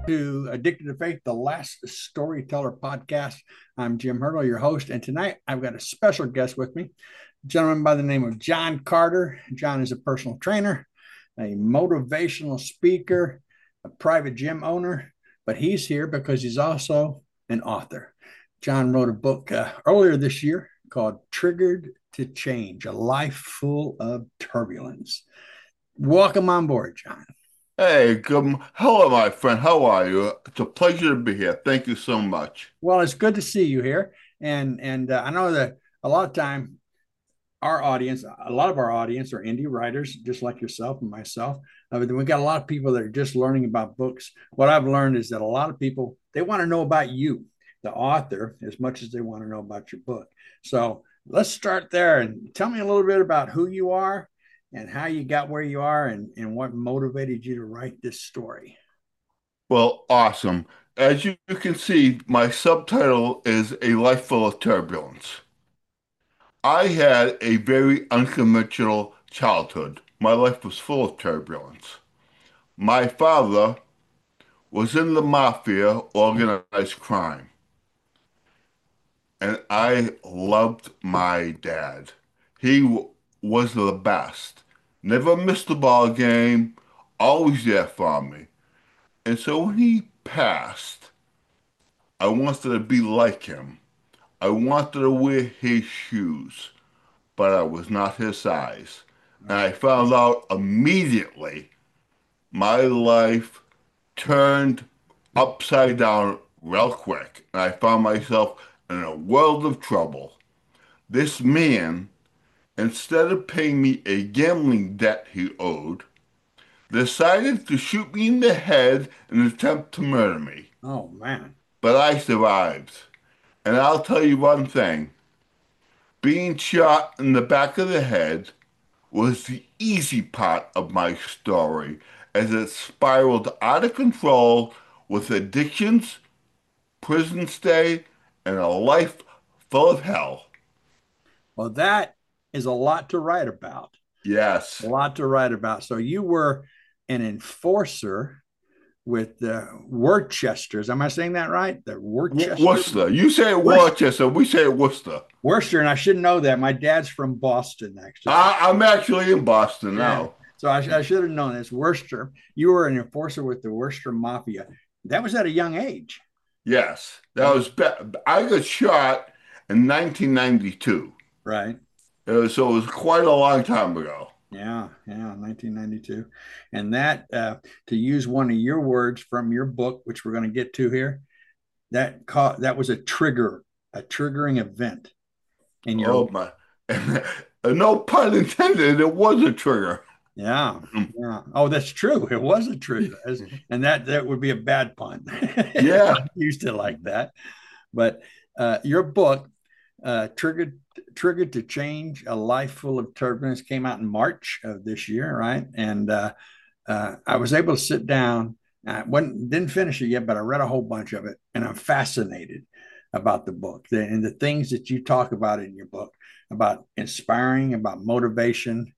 To Addicted to Faith, the Last Storyteller podcast. I'm Jim Hurdle, your host, and tonight I've got a special guest with me, a gentleman by the name of John Carter. John is a personal trainer, a motivational speaker, a private gym owner, but he's here because he's also an author. John wrote a book earlier this year called Triggered to Change, A Life Full of Turbulence. Welcome on board, John. Hey, good. Hello, my friend. How are you? It's a pleasure to be here. Thank you so much. Well, it's good to see you here, and I know that a lot of time a lot of our audience are indie writers, just like yourself and myself. But we got a lot of people that are just learning about books. What I've learned is that a lot of people they want to know about you, the author, as much as they want to know about your book. So let's start there and tell me a little bit about who you are and how you got where you are and what motivated you to write this story. Well, awesome. As you can see, my subtitle is A Life Full of Turbulence. I had a very unconventional childhood. My life was full of turbulence. My father was in the mafia, organized crime, and I loved my dad. Was the best. Never missed a ball game, always there for me. And so when he passed, I wanted to be like him. I wanted to wear his shoes, but I was not his size. And I found out immediately my life turned upside down real quick. And I found myself in a world of trouble. This man, instead of paying me a gambling debt he owed, decided to shoot me in the head and attempt to murder me. Oh man. But I survived. And I'll tell you one thing, being shot in the back of the head was the easy part of my story as it spiraled out of control with addictions, prison stay, and a life full of hell. Well, that is a lot to write about. A Yes. lot to write about. So you were an enforcer with the Worcesters. Am I saying that right? The Worcester, Worcester. You say it Worcester, Worcester, we say it Worcester. Worcester, and I should know that. My dad's from Boston, actually. I'm actually in Boston Yeah. now. So I should have known this. Worcester. You were an enforcer with the Worcester Mafia. That was at a young age. Yes, I got shot in 1992. Right. So it was quite a long time ago. Yeah, 1992. And that, to use one of your words from your book, which we're going to get to here, that was a triggering event in your Oh life. my. No pun intended, it was a trigger. Yeah, yeah. Oh, that's true. It was a trigger, and that would be a bad pun. Yeah. I used it like that, but your book, triggered to change a life full of turbulence, came out in March of this year, right? And I was able to sit down. I didn't finish it yet, but I read a whole bunch of it, and I'm fascinated about the book and the things that you talk about in your book about inspiring, about motivation,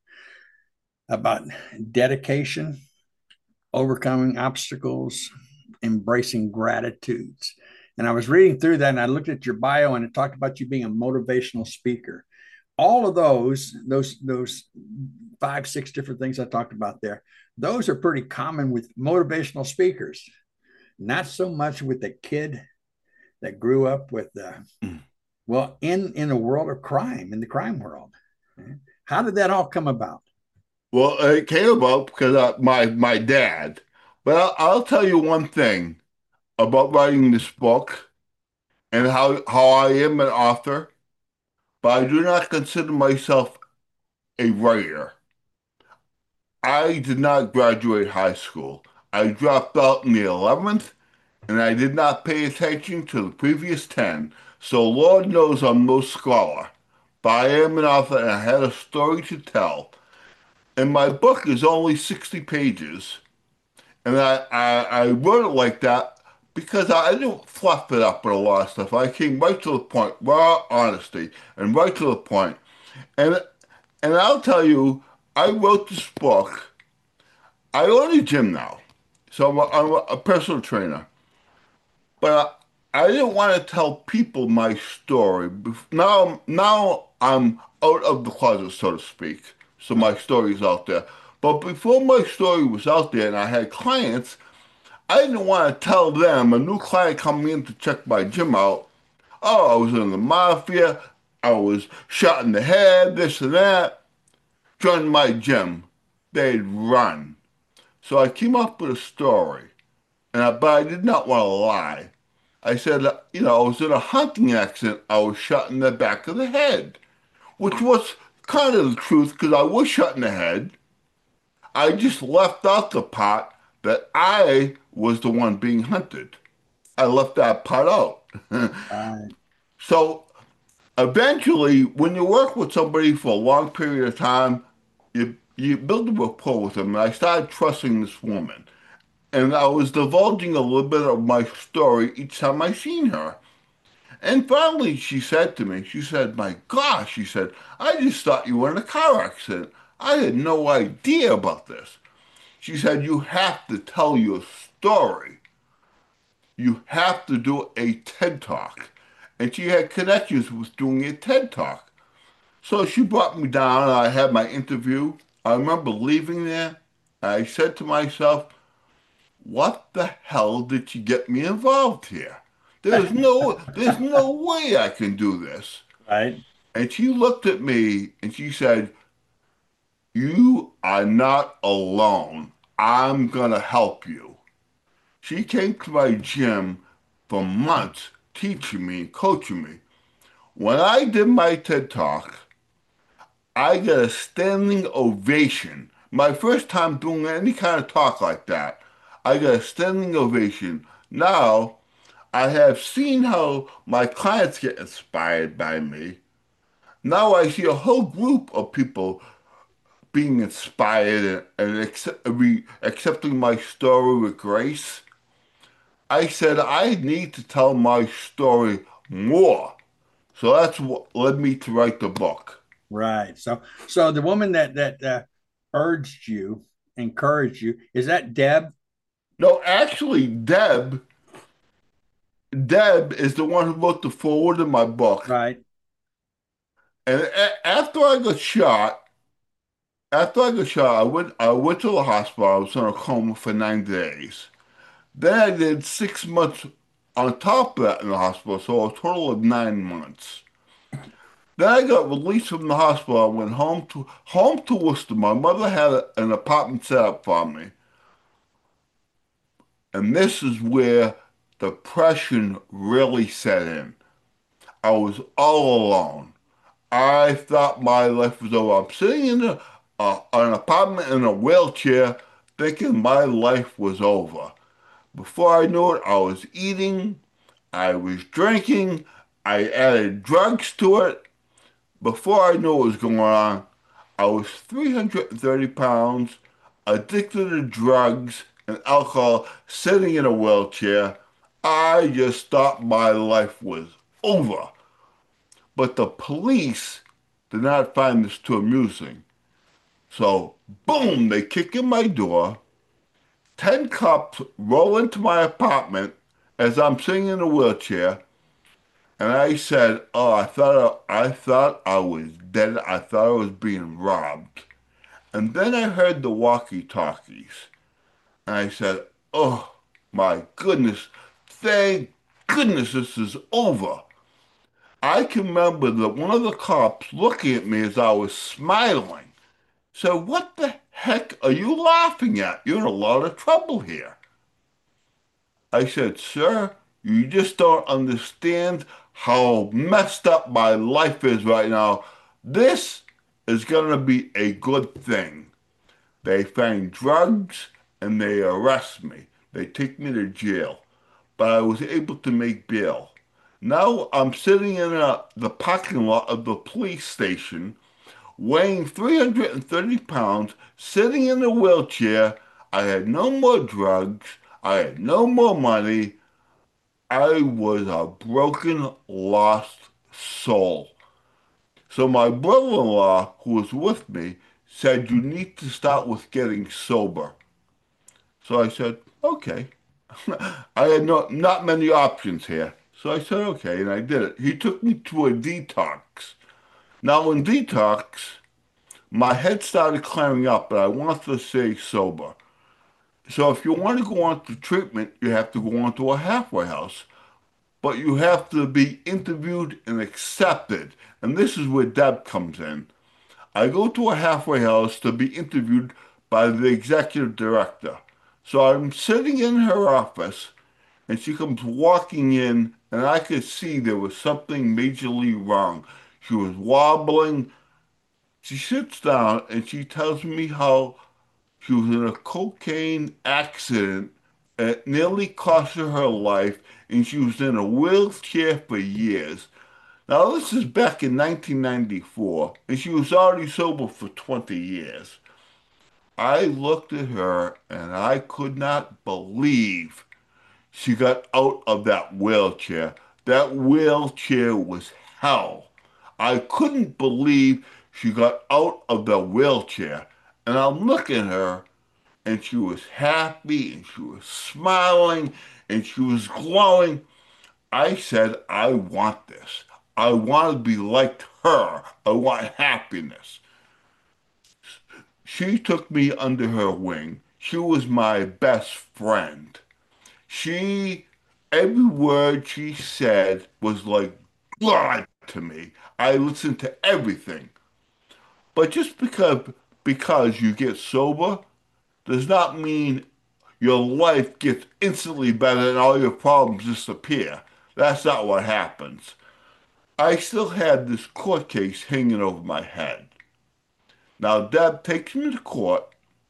about dedication, overcoming obstacles, embracing gratitudes. And I was reading through that and I looked at your bio and it talked about you being a motivational speaker. All of those five, six different things I talked about there, those are pretty common with motivational speakers. Not so much with the kid that grew up with well in a world of crime, in the crime world. How did that all come about? Well, it came about because my dad. But I'll tell you one thing about writing this book and how I am an author, but I do not consider myself a writer. I did not graduate high school. I dropped out in the 11th and I did not pay attention to the previous 10. So Lord knows I'm no scholar, but I am an author and I had a story to tell. And my book is only 60 pages. And I wrote it like that because I didn't fluff it up with a lot of stuff. I came right to the point, raw honesty, and right to the point. And and I'll tell you, I wrote this book. I own a gym now. So I'm a personal trainer. But I didn't want to tell people my story. Now I'm out of the closet, so to speak. So my Right. story's out there. But before my story was out there and I had clients, I didn't want to tell them, a new client coming in to check my gym out, oh, I was in the mafia, I was shot in the head, this and that. Join my gym. They'd run. So I came up with a story, but I did not want to lie. I said, I was in a hunting accident. I was shot in the back of the head, which was kind of the truth because I was shot in the head. I just left out the part that I was the one being hunted. I left that part out. Right. So eventually, when you work with somebody for a long period of time, you build a rapport with them. And I started trusting this woman. And I was divulging a little bit of my story each time I seen her. And finally, she said to me, she said, my gosh, she said, I just thought you were in a car accident. I had no idea about this. She said, you have to tell your story. You have to do a TED Talk. And she had connections with doing a TED Talk. So she brought me down and I had my interview. I remember leaving there. I said to myself, what the hell did she get me involved here? There's no way I can do this. Right. And she looked at me and she said, you are not alone. I'm gonna help you. She came to my gym for months, teaching me, coaching me. When I did my TED Talk, I got a standing ovation. My first time doing any kind of talk like that, I got a standing ovation. Now, I have seen how my clients get inspired by me. Now I see a whole group of people being inspired and accepting my story with grace. I said I need to tell my story more. So that's what led me to write the book. Right. So the woman that urged you, encouraged you, is that Deb? No, actually, Deb is the one who wrote the foreword of my book. Right. And after I got shot, I went to the hospital. I was in a coma for 9 days. Then I did 6 months on top of that in the hospital, so a total of 9 months. Then I got released from the hospital. I went home to Worcester. My mother had an apartment set up for me, and this is where depression really set in. I was all alone. I thought my life was over. I'm sitting in an apartment in a wheelchair, thinking my life was over. Before I knew it, I was eating, I was drinking, I added drugs to it. Before I knew what was going on, I was 330 pounds, addicted to drugs and alcohol, sitting in a wheelchair. I just thought my life was over. But the police did not find this too amusing. So, boom, they kick in my door. 10 cops roll into my apartment as I'm sitting in a wheelchair. And I said, "Oh, I thought I was dead. I thought I was being robbed." And then I heard the walkie-talkies, and I said, "Oh my goodness! Thank goodness this is over." I can remember that one of the cops looking at me as I was smiling. So, what the heck are you laughing at? You're in a lot of trouble here. I said, sir, you just don't understand how messed up my life is right now. This is going to be a good thing. They find drugs and they arrest me. They take me to jail. But I was able to make bail. Now I'm sitting in the parking lot of the police station, weighing 330 pounds, sitting in a wheelchair. I had no more drugs. I had no more money. I was a broken, lost soul. So my brother-in-law, who was with me, said, you need to start with getting sober. So I said, Okay. I had not many options here. So I said, okay, and I did it. He took me to a detox. Now, in detox, my head started clearing up, but I wanted to stay sober. So if you want to go on to treatment, you have to go on to a halfway house. But you have to be interviewed and accepted. And this is where Deb comes in. I go to a halfway house to be interviewed by the executive director. So I'm sitting in her office and she comes walking in and I could see there was something majorly wrong. She was wobbling. She sits down and she tells me how she was in a cocaine accident. It nearly cost her life and she was in a wheelchair for years. Now, this is back in 1994, and she was already sober for 20 years. I looked at her and I could not believe she got out of that wheelchair. That wheelchair was hell. I couldn't believe she got out of the wheelchair. And I'm looking at her, and she was happy, and she was smiling, and she was glowing. I said, I want this. I want to be like her. I want happiness. She took me under her wing. She was my best friend. She, every word she said was like blood to me. I listened to everything. But just because you get sober does not mean your life gets instantly better and all your problems disappear. That's not what happens. I still had this court case hanging over my head. Now, Deb takes me to court,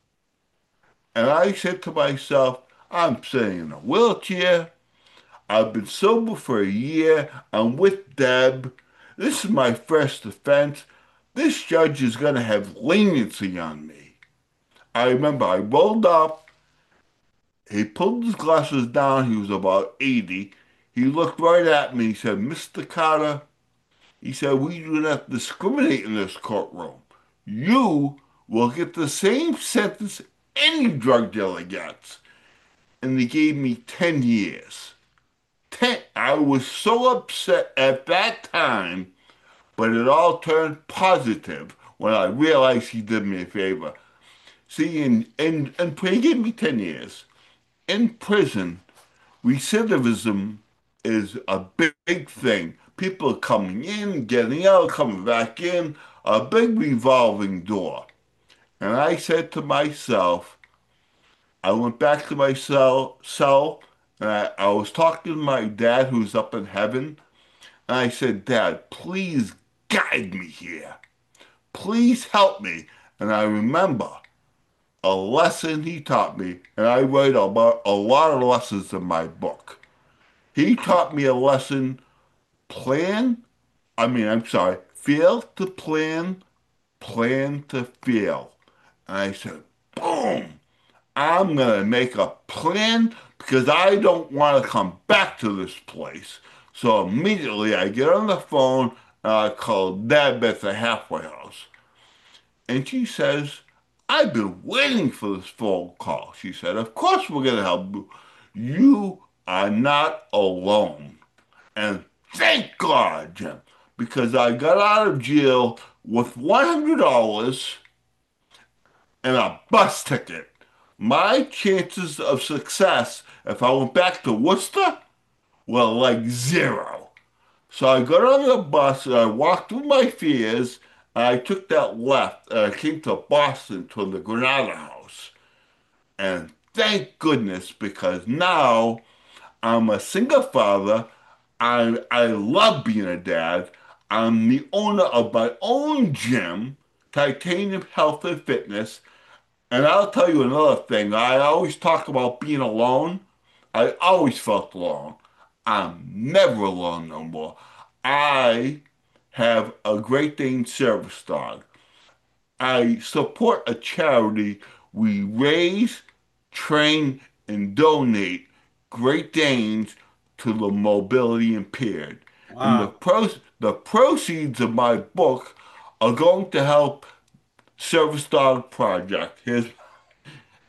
and I said to myself, I'm sitting in a wheelchair. I've been sober for a year. I'm with Deb. This is my first offense. This judge is going to have leniency on me. I remember I rolled up. He pulled his glasses down. He was about 80. He looked right at me. He said, Mr. Carter, he said, we do not discriminate in this courtroom. You will get the same sentence any drug dealer gets. And they gave me 10 years. 10. I was so upset at that time, but it all turned positive when I realized he did me a favor. See, he gave me 10 years. In prison, recidivism is a big thing. People coming in, getting out, coming back in, a big revolving door. And I said to myself, I went back to my cell and I was talking to my dad who's up in heaven. And I said, Dad, please guide me here. Please help me. And I remember a lesson he taught me, and I write about a lot of lessons in my book. He taught me a lesson plan, I'm sorry, fail to plan, plan to fail. And I said, boom, I'm going to make a plan because I don't want to come back to this place. So immediately I get on the phone and I call Deb at the halfway house. And she says, I've been waiting for this phone call. She said, of course we're going to help you. You are not alone. And thank God, Jim, because I got out of jail with $100 and a bus ticket. My chances of success if I went back to Worcester were like zero. So I got on the bus and I walked through my fears and I took that left and I came to Boston to the Granada House. And thank goodness because now I'm a single father. I love being a dad. I'm the owner of my own gym, Titanium Health and Fitness. And I'll tell you another thing. I always talk about being alone. I always felt alone. I'm never alone no more. I have a Great Dane service dog. I support a charity. We raise, train, and donate Great Danes to the mobility impaired. And Wow. the proceeds of my book are going to help Service Dog Project.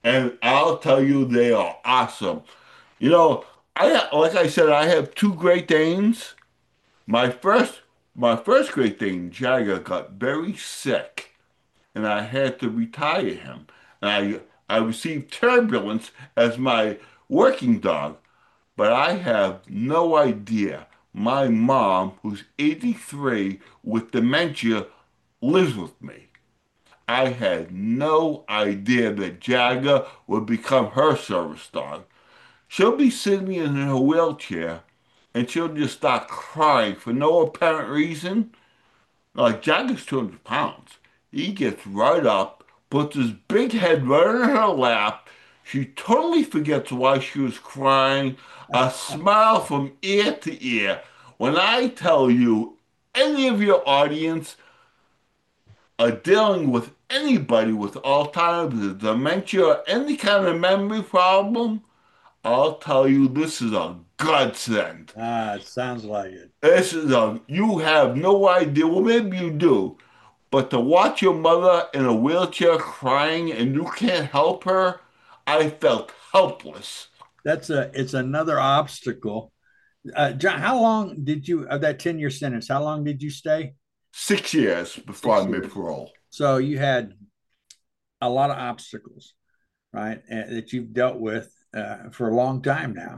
And I'll tell you, they are awesome. You know, like I said, I have two Great Danes. My first my first Great Dane, Jagger, got very sick, and I had to retire him. And I received Turbulence as my working dog, but I have no idea. My mom, who's 83 with dementia, lives with me. I had no idea that Jagger would become her service dog. She'll be sitting in her wheelchair and she'll just start crying for no apparent reason. Like Jagger's 200 pounds. He gets right up, puts his big head right in her lap. She totally forgets why she was crying. A smile from ear to ear. When I tell you, any of your audience are dealing with anybody with Alzheimer's, dementia, or any kind of memory problem, I'll tell you this is a godsend. Ah, it sounds like it. You have no idea. Well, maybe you do, but to watch your mother in a wheelchair crying and you can't help her, I felt helpless. It's another obstacle. John, how long did you of that 10-year sentence? How long did you stay? 6 years before I 6 made years. parole. So you had a lot of obstacles, right? That you've dealt with for a long time now,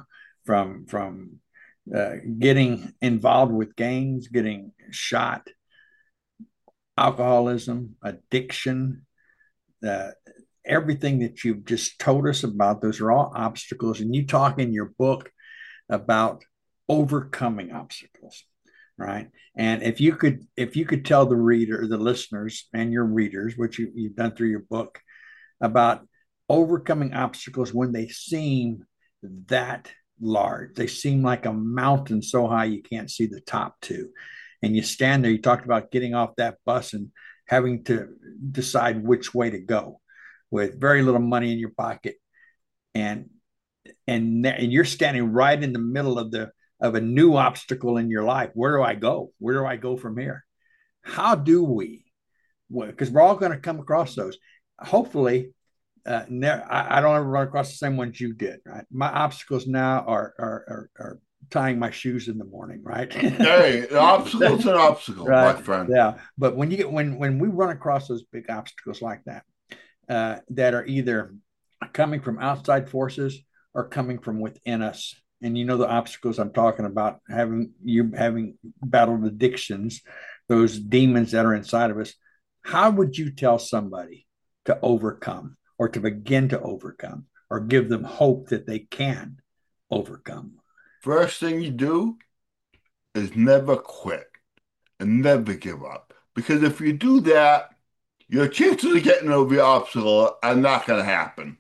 from getting involved with gangs, getting shot, alcoholism, addiction, uh, everything that you've just told us about. Those are all obstacles, and you talk in your book about overcoming obstacles, right? And if you could tell the reader, the listeners, and your readers, which you've done through your book, about overcoming obstacles when they seem that large. They seem like a mountain so high you can't see the top to. And you stand there, you talked about getting off that bus and having to decide which way to go with very little money in your pocket. And and you're standing right in the middle of a new obstacle in your life. Where do I go? Where do I go from here? How do we? Because we're all going to come across those. Hopefully, I don't ever run across the same ones you did. Right, my obstacles now are tying my shoes in the morning. Right, Hey, an obstacle's an obstacle, my right, friend. yeah. But when we run across those big obstacles like that, that are either coming from outside forces or coming from within us. And you know the obstacles I'm talking about, having battled addictions, those demons that are inside of us. How would you tell somebody to overcome or to begin to overcome or give them hope that they can overcome? First thing you do is never quit and never give up. Because if you do that, your chances of getting over your obstacle are not going to happen.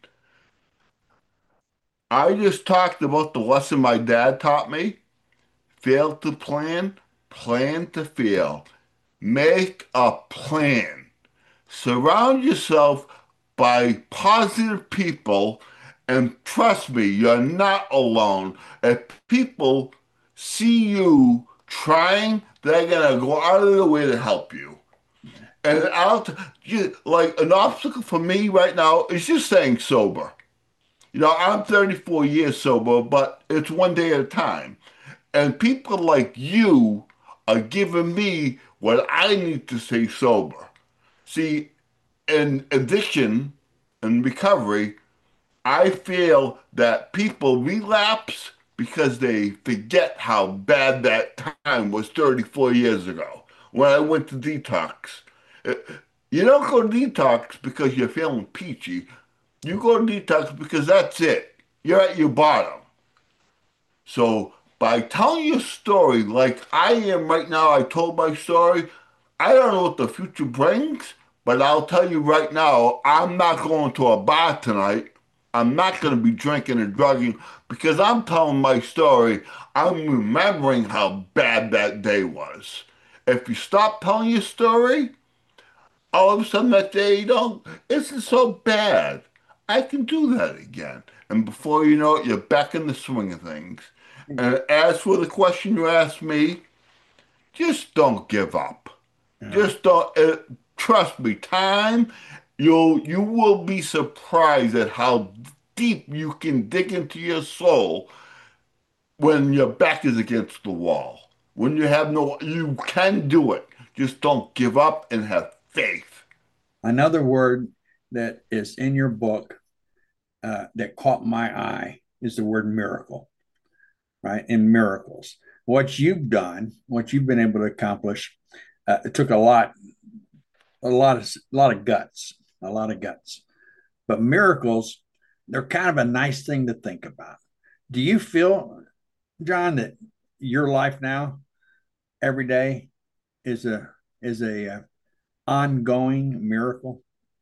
I just talked about the lesson my dad taught me. Fail to plan, plan to fail. Make a plan. Surround yourself by positive people, and trust me, you're not alone. If people see you trying, they're gonna go out of their way to help you. And like an obstacle for me right now is just staying sober. I'm 34 years sober, but it's one day at a time. And people like you are giving me what I need to stay sober. See, in addiction and recovery, I feel that people relapse because they forget how bad that time was 34 years ago when I went to detox. Uh, You don't go to detox because you're feeling peachy. You go to detox because that's it. You're at your bottom. So by telling your story like I am right now, I told my story. I don't know what the future brings, but I'll tell you right now, I'm not going to a bar tonight. I'm not going to be drinking and drugging because I'm telling my story. I'm remembering how bad that day was. If you stop telling your story, all of a sudden that day, isn't so bad. I can do that again. And before you know it, you're back in the swing of things. And as for the question you asked me, just don't give up. Yeah. Just don't, trust me, time you will be surprised at how deep you can dig into your soul when your back is against the wall. When you have no, you can do it. Just don't give up and have faith. Another word that is in your book that caught my eye is the word miracle, right? And miracles. What you've done, what you've been able to accomplish, it took a lot of guts, a lot of guts. But miracles, they're kind of a nice thing to think about. Do you feel, John, that your life now, every day, is a ongoing miracle?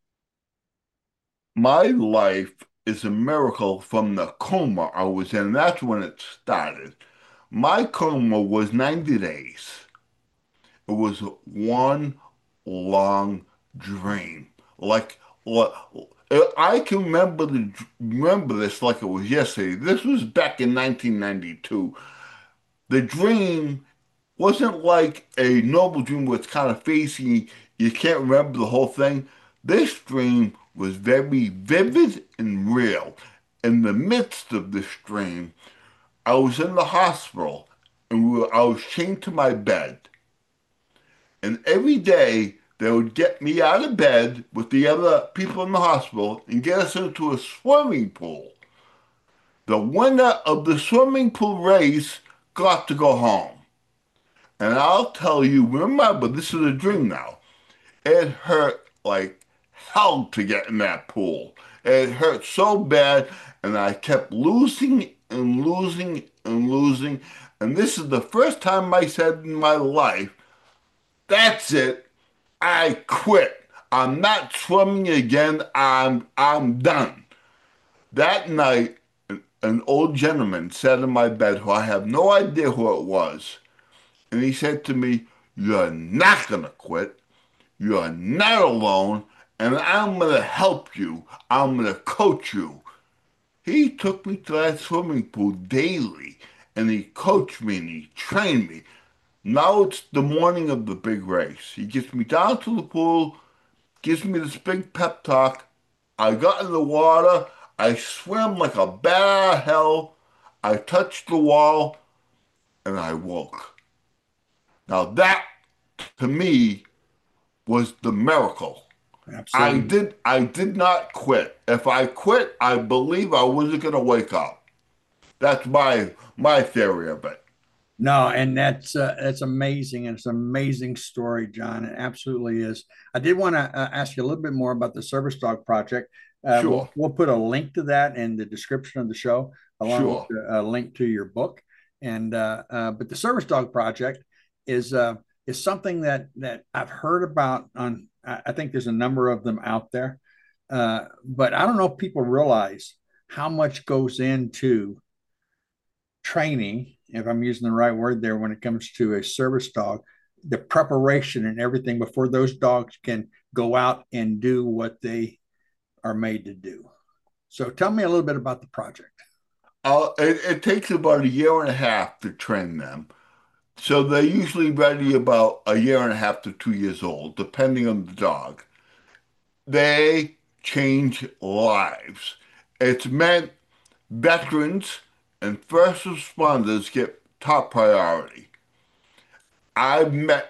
My life is a miracle from the coma I was in. That's when it started. My coma was 90 days. It was one long dream. Like, I can remember this like it was yesterday. This was back in 1992. The dream wasn't like a normal dream where it's kind of facing you can't remember the whole thing. This dream was very vivid and real. In the midst of this dream, I was in the hospital and I was chained to my bed. And every day they would get me out of bed with the other people in the hospital and get us into a swimming pool. The winner of the swimming pool race got to go home. And I'll tell you, remember, this is a dream now. It hurt like hell to get in that pool. It hurt so bad, and I kept losing and losing and losing. And this is the first time I said in my life, that's it. I quit. I'm not swimming again. I'm done. That night, an old gentleman sat in my bed who I have no idea who it was. And he said to me, "You're not gonna quit. You're not alone, and I'm going to help you. I'm going to coach you." He took me to that swimming pool daily, and he coached me and he trained me. Now it's the morning of the big race. He gets me down to the pool, gives me this big pep talk. I got in the water. I swam like a bat out of hell. I touched the wall, and I woke. Now that, to me, was the miracle. Absolutely. I did not quit. If I quit, I believe I wasn't gonna wake up. That's my theory of it. No, and that's amazing, and it's an amazing story, John. It absolutely is. I did want to ask you a little bit more about the Service Dog Project. We'll Sure, we'll put a link to that in the description of the show, along with sure. a link to your book. And but the Service Dog Project is something that I've heard about on. I think there's a number of them out there, but I don't know if people realize how much goes into training, if I'm using the right word there, when it comes to a service dog, the preparation and everything before those dogs can go out and do what they are made to do. So tell me a little bit about the project. It takes about a year and a half to train them. So they're usually ready about a year and a half to 2 years old, depending on the dog. They change lives. It's meant veterans and first responders get top priority. I've met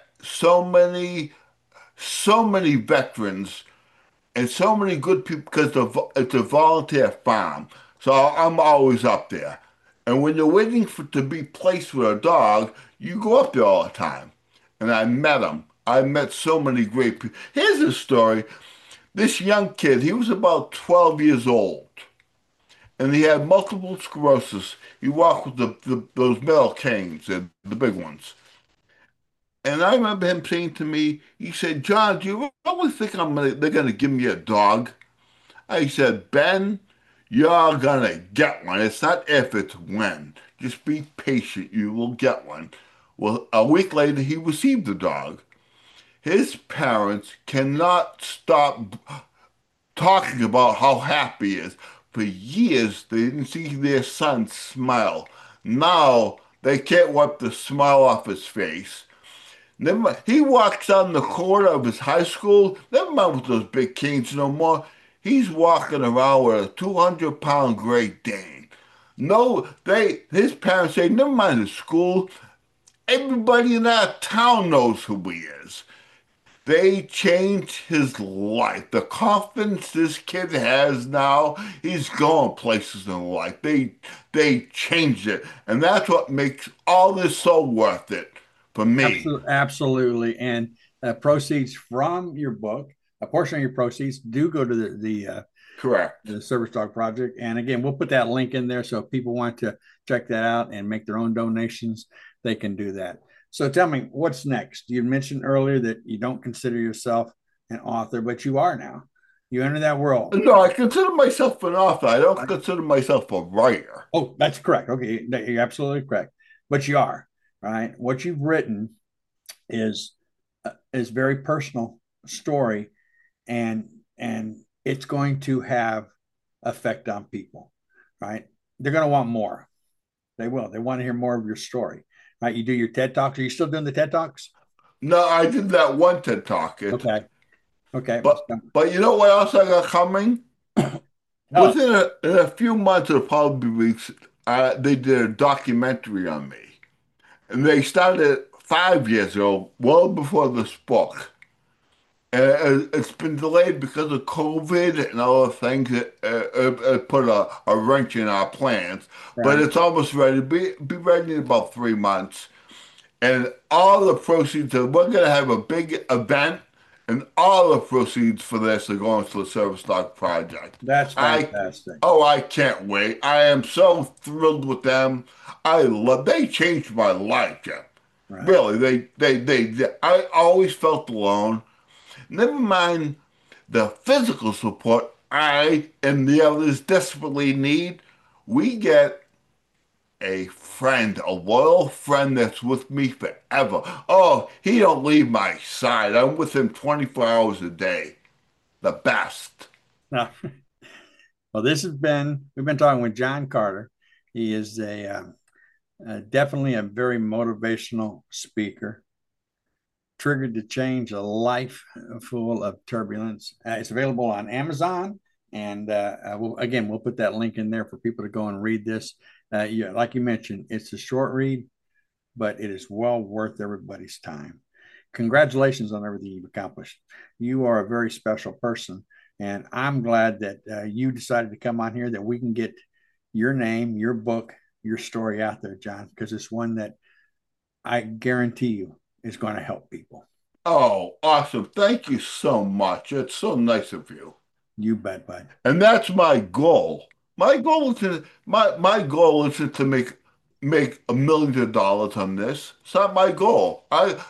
so many veterans and so many good people because it's a volunteer farm. So I'm always up there. And when you're waiting for to be placed with a dog, you go up there all the time. And I met them. I met so many great people. Here's a story. This young kid, he was about 12 years old, and he had multiple sclerosis. He walked with those metal canes, the big ones. And I remember him saying to me, he said, "John, do you really think they're gonna give me a dog?" I said, "Ben, you're gonna get one. It's not if, it's when. Just be patient. You will get one." Well, a week later, he received the dog. His parents cannot stop talking about how happy he is. For years, they didn't see their son smile. Now, they can't wipe the smile off his face. Never mind. He walks on the corner of his high school. Never mind with those big canes no more. He's walking around with a 200-pound Great Dane. No, his parents say, never mind the school. Everybody in that town knows who he is. They changed his life. The confidence this kid has now, he's going places in life. They changed it. And that's what makes all this so worth it for me. Absolutely, absolutely. And proceeds from your book, a portion of your proceeds do go to Correct. the Service Dog Project. And again, we'll put that link in there. So if people want to check that out and make their own donations, they can do that. So tell me, what's next? You mentioned earlier that you don't consider yourself an author, but you are now. You enter that world. No, I consider myself an author. I don't Right? consider myself a writer. Oh, that's correct. Okay, you're absolutely correct. But you are, right? What you've written is very personal story, and it's going to have effect on people, right? They're going to want more. They will. They want to hear more of your story, right? You do your TED talks. Are you still doing the TED talks? No, I did that one TED Talk. Okay. Okay. But you know what else I got coming? Oh, In a few months, it'll probably be weeks. They did a documentary on me, and they started 5 years ago, well before this book. And it's been delayed because of COVID and other things. It put a wrench in our plans, but right. it's almost ready. Be ready in about 3 months. And all the proceeds, we're going to have a big event, and all the proceeds for this are going to the Service Dog Project. That's I, fantastic. oh, I can't wait. I am so thrilled with them. They changed my life, Jeff. Right. Really, I always felt alone. Never mind the physical support I and the others desperately need. We get a friend, a loyal friend that's with me forever. Oh, he don't leave my side. I'm with him 24 hours a day. The best. Now, well, we've been talking with John Carter. He is definitely a very motivational speaker, triggered to change a life full of turbulence. It's available on Amazon. And we'll put that link in there for people to go and read this. Yeah, like you mentioned, it's a short read, but it is well worth everybody's time. Congratulations on everything you've accomplished. You are a very special person. And I'm glad that you decided to come on here, that we can get your name, your book, your story out there, John, because it's one that I guarantee you is going to help people. Oh, awesome. Thank you so much. It's so nice of you. You bet, bud. And that's my goal. My goal isn't to make $1 million on this. It's not my goal.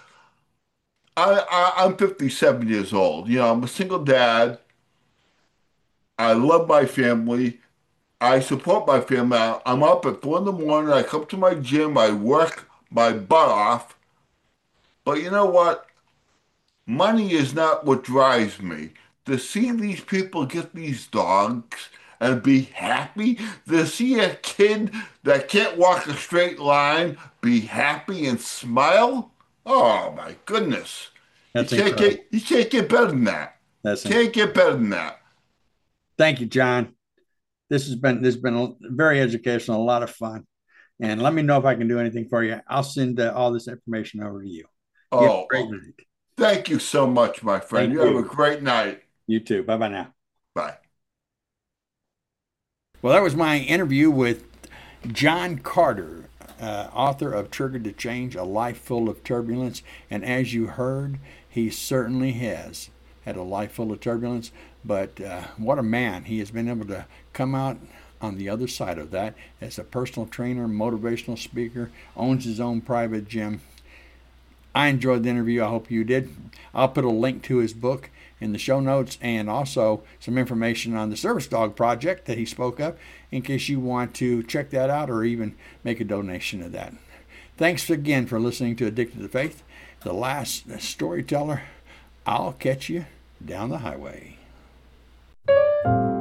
I'm 57 years old. You know, I'm a single dad. I love my family. I support my family. I'm up at 4 in the morning. I come to my gym. I work my butt off. But you know what? Money is not what drives me. To see these people get these dogs and be happy, to see a kid that can't walk a straight line be happy and smile, oh my goodness. That's incredible. You can't get better than that. That's Can't incredible. get better than that. Thank you, John. This has been very educational, a lot of fun. And let me know if I can do anything for you. I'll send all this information over to you. You have a great Oh, night. thank you so much, my friend. Thank You have a you. great night. You too. Bye bye now. Bye. Well, that was my interview with John Carter, author of Triggered to Change, A Life Full of Turbulence. And as you heard, he certainly has had a life full of turbulence. But what a man. He has been able to come out on the other side of that as a personal trainer, motivational speaker, owns his own private gym. I enjoyed the interview. I hope you did. I'll put a link to his book in the show notes and also some information on the Service Dog Project that he spoke of in case you want to check that out or even make a donation to that. Thanks again for listening to Addicted to Faith, the last storyteller. I'll catch you down the highway.